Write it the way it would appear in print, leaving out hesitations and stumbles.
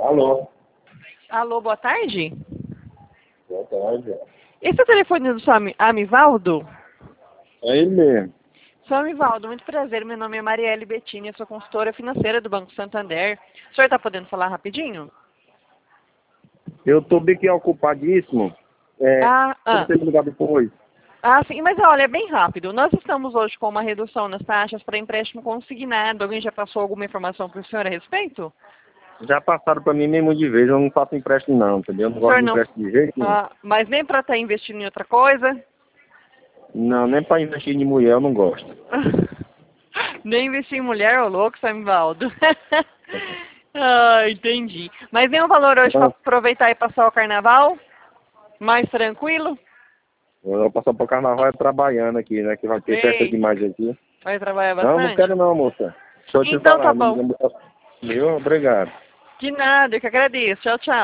Alô, Alô, boa tarde. boa tarde. Esse é o telefone do seu Amivaldo? É ele mesmo. Seu Amivaldo, muito prazer. Meu nome é Marielle Bettini, eu sou consultora financeira do Banco Santander. O senhor está podendo falar rapidinho? Eu tô bem que ocupadíssimo. Como você me ligar depois? Sim, mas olha, é bem rápido. Nós estamos hoje com uma redução nas taxas para empréstimo consignado. Alguém já passou alguma informação para o senhor a respeito? Já passaram pra mim mesmo de vez, eu não faço empréstimo não, entendeu? Eu não O gosto senhor de não. empréstimo de jeito nenhum. Mas nem para estar investindo em outra coisa? Não, nem pra investir em mulher eu não gosto. Nem investir em mulher, ô louco, seu Amivaldo. Entendi. Mas nem um valor hoje para Não, aproveitar e passar o carnaval? Mais tranquilo? eu vou passar pro carnaval trabalhando aqui, né? Que vai ter festa Ei, demais aqui. vai trabalhar Não, não bastante? quero não, moça. Deixa eu te Então tá falar. bom. Viu? Obrigado. De nada, eu que agradeço. Tchau, tchau.